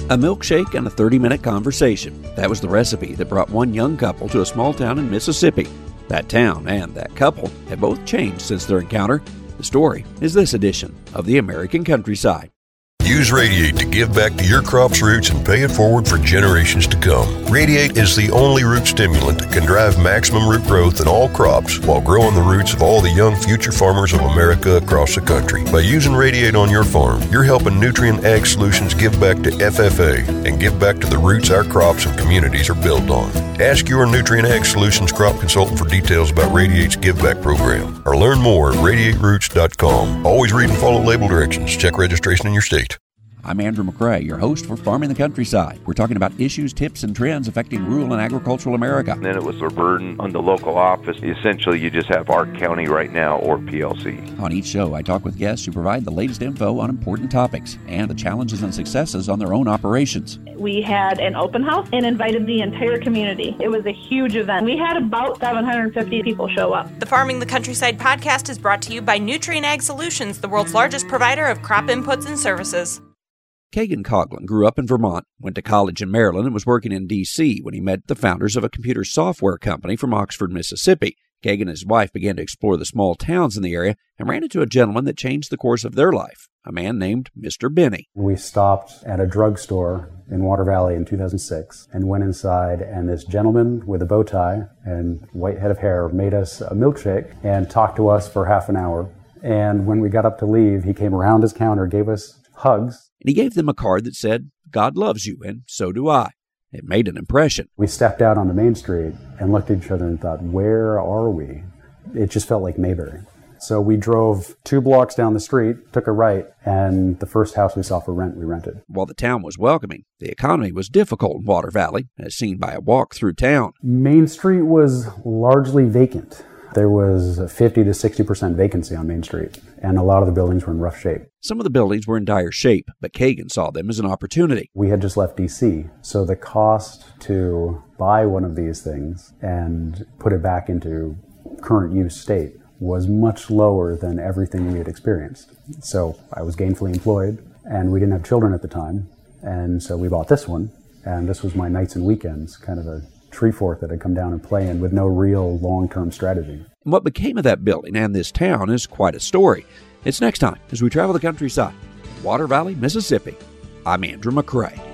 A milkshake and a 30-minute conversation. That was the recipe that brought one young couple to a small town in Mississippi. That town and that couple have both changed since their encounter. The story is this edition of The American Countryside. Use Radiate to give back to your crop's roots and pay it forward for generations to come. Radiate is the only root stimulant that can drive maximum root growth in all crops while growing the roots of all the young future farmers of America across the country. By using Radiate on your farm, you're helping Nutrien Ag Solutions give back to FFA and give back to the roots our crops and communities are built on. Ask your Nutrien Ag Solutions crop consultant for details about Radiate's Give Back program or learn more at radiateroots.com. Always read and follow label directions. Check registration in your state. I'm Andrew McCrae, your host for Farming the Countryside. We're talking about issues, tips, and trends affecting rural and agricultural America. And then it was a burden on the local office. Essentially, you just have Ark County right now or PLC. On each show, I talk with guests who provide the latest info on important topics and the challenges and successes on their own operations. We had an open house and invited the entire community. It was a huge event. We had about 750 people show up. The Farming the Countryside podcast is brought to you by Nutrien Ag Solutions, the world's largest provider of crop inputs and services. Kagan Coughlin grew up in Vermont, went to college in Maryland, and was working in D.C. when he met the founders of a computer software company from Oxford, Mississippi. Kagan and his wife began to explore the small towns in the area and ran into a gentleman that changed the course of their life, a man named Mr. Benny. We stopped at a drugstore in Water Valley in 2006 and went inside, and this gentleman with a bow tie and white head of hair made us a milkshake and talked to us for half an hour. And when we got up to leave, he came around his counter, gave us hugs. And he gave them a card that said, "God loves you, and so do I." It made an impression. We stepped out onto Main Street and looked at each other and thought, where are we? It just felt like Mayberry. So we drove 2 blocks down the street, took a right, and the first house we saw for rent, we rented. While the town was welcoming, the economy was difficult in Water Valley, as seen by a walk through town. Main Street was largely vacant. There was a 50 to 60% vacancy on Main Street, and a lot of the buildings were in rough shape. Some of the buildings were in dire shape, but Kagan saw them as an opportunity. We had just left D.C., so the cost to buy one of these things and put it back into current use state was much lower than everything we had experienced. So I was gainfully employed, and we didn't have children at the time, and so we bought this one, and this was my nights and weekends, kind of a tree fort that I'd come down and play in with no real long-term strategy. And what became of that building and this town is quite a story. It's next time as we travel the countryside, Water Valley, Mississippi. I'm Andrew McCrae.